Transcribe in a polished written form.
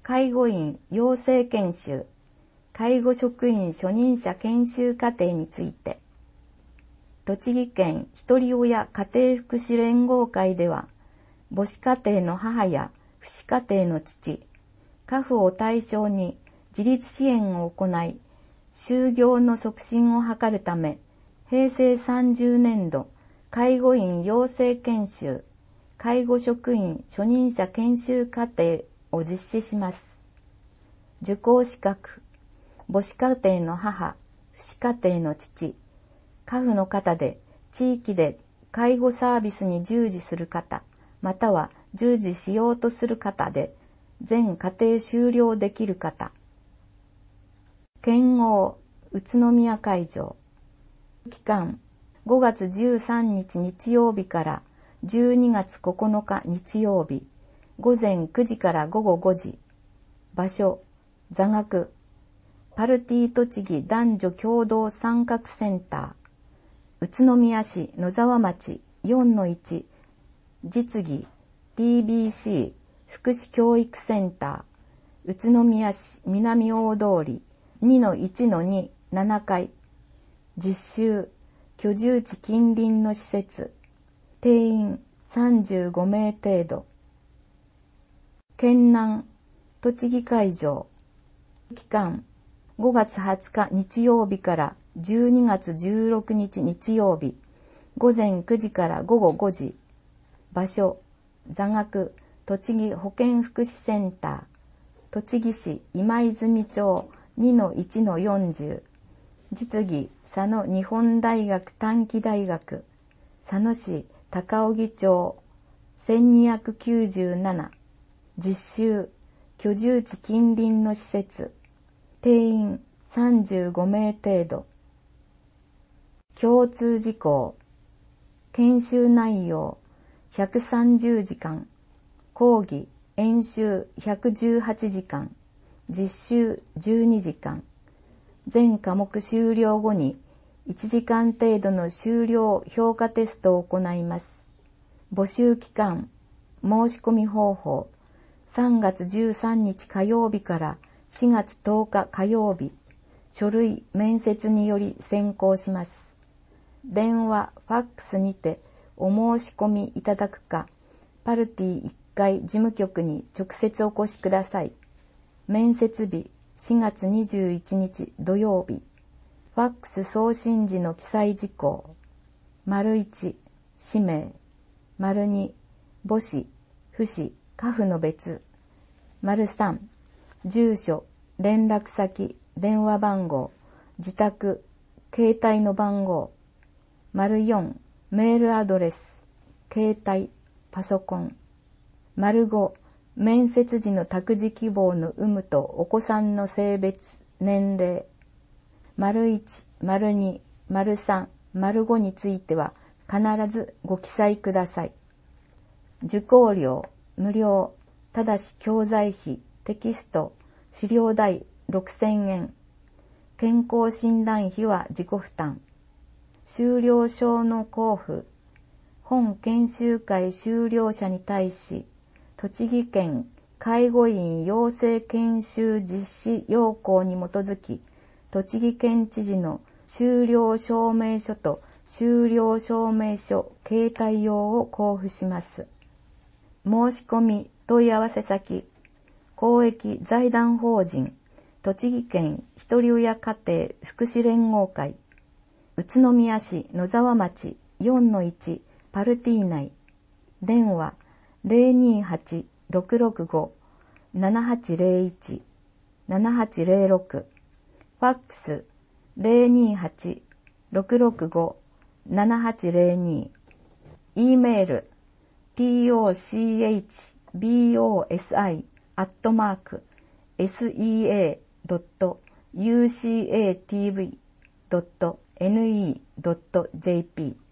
介護員養成研修、介護職員初任者研修課程について、栃木県ひとり親家庭福祉連合会では、母子家庭の母や父子家庭の父、家父を対象に自立支援を行い、就業の促進を図るため、平成30年度介護員養成研修、介護職員初任者研修課程を実施します。受講資格、母子家庭の母、父子家庭の父、家父の方で地域で介護サービスに従事する方、または従事しようとする方で、全家庭終了できる方。県央宇都宮会場。期間、5月13日日曜日から12月9日日曜日、午前9時から午後5時。場所、座学、パルティ栃木男女共同参画センター、宇都宮市野沢町 4-1、実技 TBC 福祉教育センター、宇都宮市南大通り 2-1-2 7階、実習、居住地近隣の施設、定員35名程度。県南栃木会場。期間、5月20日日曜日から12月16日日曜日、午前9時から午後5時。場所、座学、栃木保健福祉センター、栃木市今泉町 2-1-40、実技、佐野日本大学短期大学、佐野市高荻町1297、実習、居住地近隣の施設、定員35名程度。共通事項、研修内容130時間、講義・演習118時間、実習12時間、全科目終了後に1時間程度の修了評価テストを行います。募集期間、申し込み方法、3月13日火曜日から4月10日火曜日、書類・面接により選考します。電話・ファックスにてお申し込みいただくか、パルティ1階事務局に直接お越しください。面接日、4月21日土曜日。ファックス送信時の記載事項。1、氏名。2、母子、父子、家父の別。3、住所、連絡先、電話番号、自宅、携帯の番号。4、メールアドレス、携帯、パソコン。5、面接時の託児希望の有無とお子さんの性別、年齢。1、2、3、5については必ずご記載ください。受講料、無料、ただし教材費、テキスト、資料代6000円。健康診断費は自己負担。修了証の交付。本研修会修了者に対し、栃木県介護員養成研修実施要項に基づき、栃木県知事の修了証明書と修了証明書携帯用を交付します。申し込み問い合わせ先、公益財団法人栃木県ひとり親家庭福祉連合会、宇都宮市野沢町 4-1 パルティ内。電話 028-665-7801 7806。ファックス 028-665-7802。E メール tochbosi@sea.ucatv.ne.jp